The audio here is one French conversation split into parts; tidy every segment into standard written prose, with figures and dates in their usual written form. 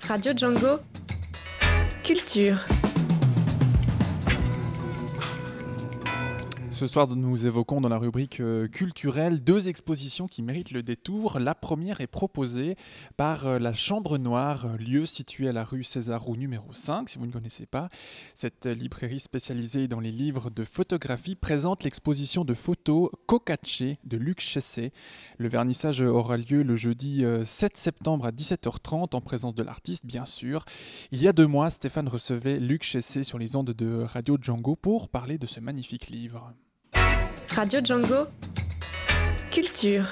Radio Django. Culture. Ce soir, nous évoquons dans la rubrique culturelle 2 expositions qui méritent le détour. La première est proposée par la Chambre Noire, lieu situé à la rue César-Roux numéro 5, si vous ne connaissez pas. Cette librairie spécialisée dans les livres de photographie présente l'exposition de photos Cocaché de Luc Chessé. Le vernissage aura lieu le jeudi 7 septembre à 17h30 en présence de l'artiste, bien sûr. Il y a 2 mois, Stéphane recevait Luc Chessé sur les ondes de Radio Django pour parler de ce magnifique livre. Radio Django. Culture.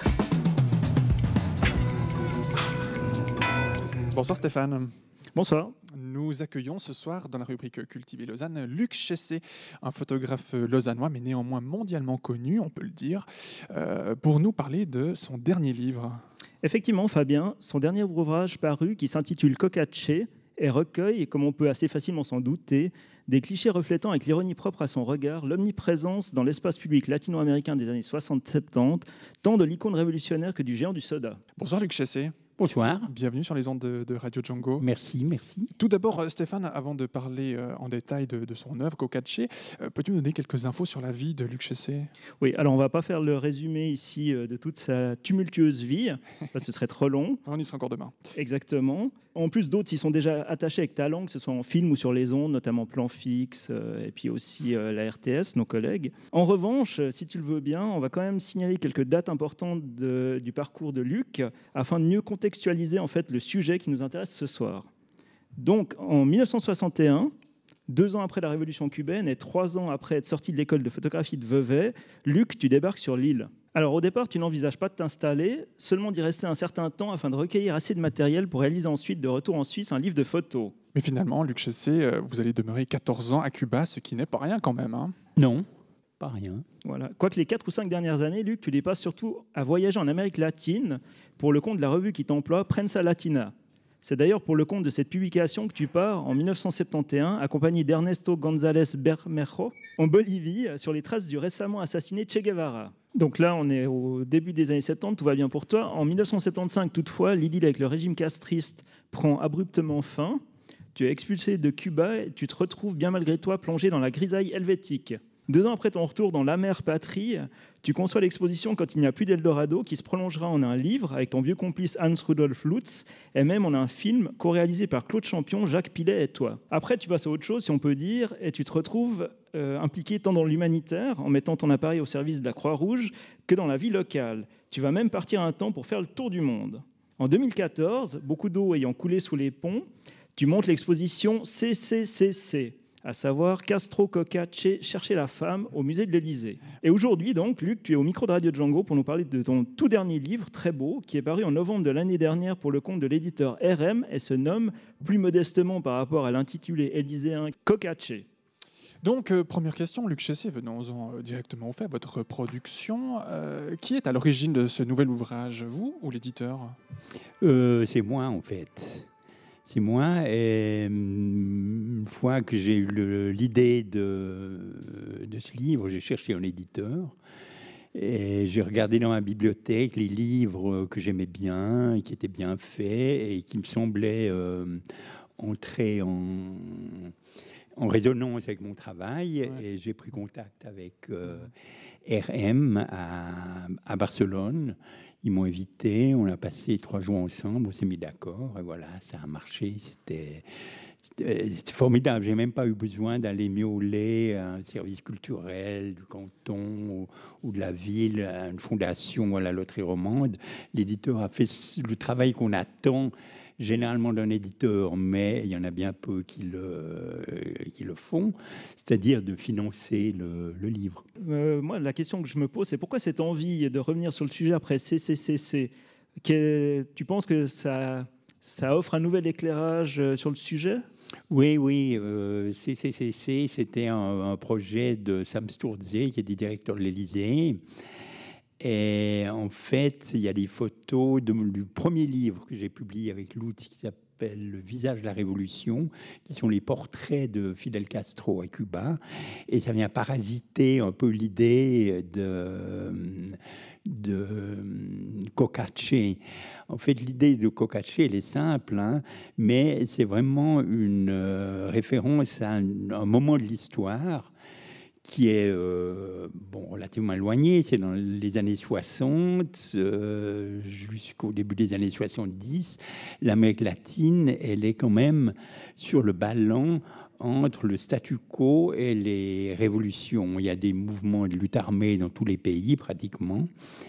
Bonsoir Stéphane. Bonsoir. Nous accueillons ce soir dans la rubrique Cultiver Lausanne Luc Chessé, un photographe lausannois mais néanmoins mondialement connu, on peut le dire, pour nous parler de son dernier livre. Effectivement Fabien, son dernier ouvrage paru qui s'intitule Cocaché et recueille, comme on peut assez facilement s'en douter, des clichés reflétant avec l'ironie propre à son regard l'omniprésence dans l'espace public latino-américain des années 60-70, tant de l'icône révolutionnaire que du géant du soda. Bonsoir Luc Chessé. Bonsoir. Bienvenue sur les ondes de Radio Django. Merci. Tout d'abord, Stéphane, avant de parler en détail de son œuvre, Cocaché, peux-tu nous donner quelques infos sur la vie de Luc Chessé ? Oui, alors on ne va pas faire le résumé ici de toute sa tumultueuse vie, parce que ce serait trop long. On y sera encore demain. Exactement. En plus, d'autres s'y sont déjà attachés avec talent, que ce soit en film ou sur les ondes, notamment Plan Fixe, et puis aussi la RTS, nos collègues. En revanche, si tu le veux bien, on va quand même signaler quelques dates importantes du parcours de Luc, afin de mieux contextualiser en fait le sujet qui nous intéresse ce soir. Donc, en 1961, 2 ans après la révolution cubaine et 3 ans après être sorti de l'école de photographie de Vevey, Luc, tu débarques sur l'île. Alors au départ, tu n'envisages pas de t'installer, seulement d'y rester un certain temps afin de recueillir assez de matériel pour réaliser ensuite, de retour en Suisse, un livre de photos. Mais finalement, Luc Chessé, vous allez demeurer 14 ans à Cuba, ce qui n'est pas rien quand même. Hein. Non, pas rien. Voilà. Quoique les 4 ou 5 dernières années, Luc, tu les passes surtout à voyager en Amérique latine pour le compte de la revue qui t'emploie, Prensa Latina. C'est d'ailleurs pour le compte de cette publication que tu pars en 1971, accompagné d'Ernesto González Bermejo, en Bolivie, sur les traces du récemment assassiné Che Guevara. Donc là, on est au début des années 70, tout va bien pour toi. En 1975, toutefois, l'idylle avec le régime castriste prend abruptement fin. Tu es expulsé de Cuba et tu te retrouves bien malgré toi plongé dans la grisaille helvétique. 2 ans après ton retour dans l'amère patrie, tu conçois l'exposition Quand il n'y a plus d'Eldorado, qui se prolongera en un livre avec ton vieux complice Hans-Rudolf Lutz, et même en un film co-réalisé par Claude Champion, Jacques Pillet et toi. Après, tu passes à autre chose, si on peut dire, et tu te retrouves impliqué tant dans l'humanitaire, en mettant ton appareil au service de la Croix-Rouge, que dans la vie locale. Tu vas même partir un temps pour faire le tour du monde. En 2014, beaucoup d'eau ayant coulé sous les ponts, tu montes l'exposition CCCC, à savoir Castro Cocaché, chercher la femme au musée de l'Élysée. Et aujourd'hui, donc, Luc, tu es au micro de Radio Django pour nous parler de ton tout dernier livre, très beau, qui est paru en novembre de l'année dernière pour le compte de l'éditeur RM et se nomme, plus modestement par rapport à l'intitulé élyséen, Cocaché. Donc, première question, Luc Chessé, venons-en directement au fait, votre production. Qui est à l'origine de ce nouvel ouvrage, vous ou l'éditeur ? C'est moi, en fait. C'est moi. Et une fois que j'ai eu l'idée de ce livre, j'ai cherché un éditeur. Et j'ai regardé dans ma bibliothèque les livres que j'aimais bien, qui étaient bien faits et qui me semblaient entrer en résonance avec mon travail. Ouais. Et j'ai pris contact avec RM à Barcelone. Ils m'ont invité, on a passé 3 jours ensemble, on s'est mis d'accord, et voilà, ça a marché, c'était formidable. J'ai même pas eu besoin d'aller miauler à un service culturel du canton ou de la ville, à une fondation, à la loterie romande. L'éditeur a fait le travail qu'on attend généralement d'un éditeur, mais il y en a bien peu qui le font, c'est-à-dire de financer le livre. Moi, la question que je me pose, c'est pourquoi cette envie de revenir sur le sujet après CCCC ? Tu penses que ça offre un nouvel éclairage sur le sujet ? Oui. CCCC, c'était un projet de Sam Sturze, qui était directeur de l'Élysée. Et en fait, il y a des photos du premier livre que j'ai publié avec Lutz qui s'appelle Le visage de la révolution, qui sont les portraits de Fidel Castro à Cuba. Et ça vient parasiter un peu l'idée de Cocache. En fait, l'idée de Cocache, elle est simple, hein, mais c'est vraiment une référence à un moment de l'histoire qui est relativement éloigné. C'est dans les années 60 jusqu'au début des années 70. L'Amérique latine, elle est quand même sur le ballon entre le statu quo et les révolutions. Il y a des mouvements de lutte armée dans tous les pays, pratiquement.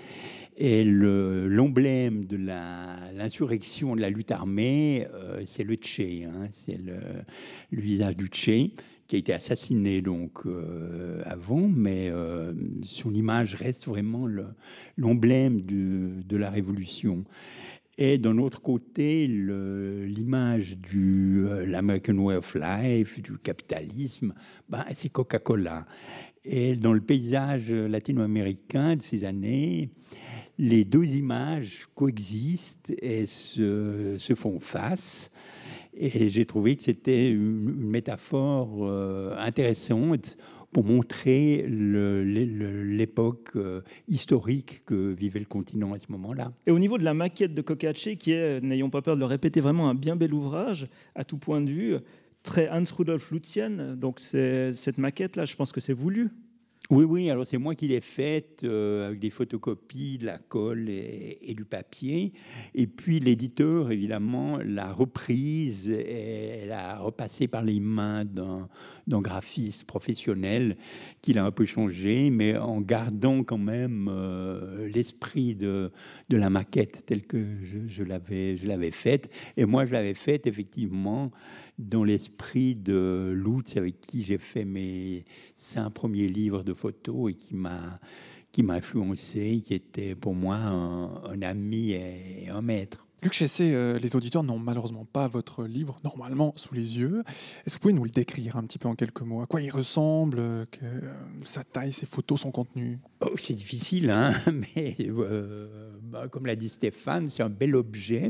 Et l'emblème de l'insurrection, de la lutte armée, c'est le Che, hein, c'est le visage du Che, qui a été assassiné donc avant, mais son image reste vraiment l'emblème de la révolution. Et d'un autre côté, l'image de l'American Way of Life, du capitalisme, c'est Coca-Cola. Et dans le paysage latino-américain de ces années, les deux images coexistent et se font face. Et j'ai trouvé que c'était une métaphore intéressante pour montrer l'époque historique que vivait le continent à ce moment-là. Et au niveau de la maquette de Cocache, qui est, n'ayons pas peur de le répéter, vraiment un bien bel ouvrage, à tout point de vue, très Hans Rudolf Lutzienne, donc cette maquette-là, je pense que c'est voulu. Oui, alors c'est moi qui l'ai faite avec des photocopies, de la colle et du papier. Et puis l'éditeur, évidemment, l'a reprise et l'a repassée par les mains d'un graphiste professionnel qui l'a un peu changé, mais en gardant quand même l'esprit de la maquette telle que je l'avais faite. Et moi, je l'avais faite effectivement dans l'esprit de Lutz, avec qui j'ai fait mes 5 premiers livres de photos et qui m'a influencé, qui était pour moi un ami et un maître. Luc Chessé, les auditeurs n'ont malheureusement pas votre livre, normalement, sous les yeux. Est-ce que vous pouvez nous le décrire un petit peu en quelques mots? À quoi il ressemble, sa taille, ses photos, son contenu? C'est difficile, hein, mais comme l'a dit Stéphane, c'est un bel objet.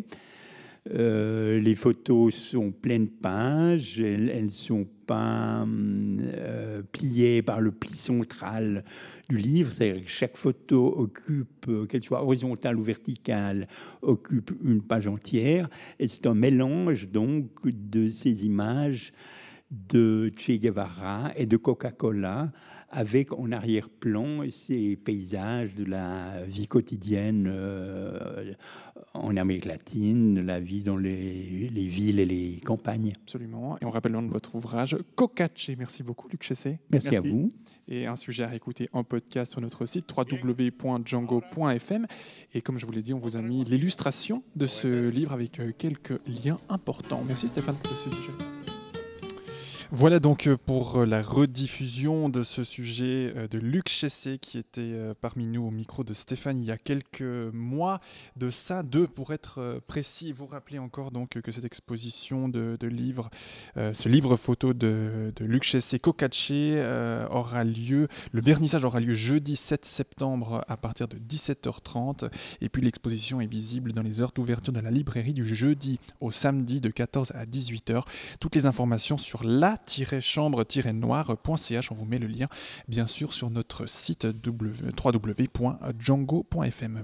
Les photos sont pleines pages, elles ne sont pas pliées par le pli central du livre, c'est-à-dire que chaque photo occupe, qu'elle soit horizontale ou verticale, occupe une page entière, et c'est un mélange donc de ces images de Che Guevara et de Coca-Cola, avec en arrière-plan ces paysages de la vie quotidienne en Amérique latine, la vie dans les villes et les campagnes. Absolument. Et on rappelle le nom de votre ouvrage, Cocache. Merci beaucoup, Luc Chessé. Merci à vous. Et un sujet à écouter en podcast sur notre site www.django.fm. Et comme je vous l'ai dit, on vous a mis l'illustration de ce livre avec quelques liens importants. Merci Stéphane pour ce sujet. Voilà donc pour la rediffusion de ce sujet de Luc Chessé qui était parmi nous au micro de Stéphane il y a quelques mois de ça, 2 pour être précis. Vous rappelez encore donc que cette exposition de livres, ce livre photo de Luc Chessé, Cocache, aura lieu, le vernissage aura lieu jeudi 7 septembre à partir de 17h30 et puis l'exposition est visible dans les heures d'ouverture de la librairie du jeudi au samedi de 14 à 18h. Toutes les informations sur la-chambre-noir.ch. On vous met le lien, bien sûr, sur notre site www.django.fm.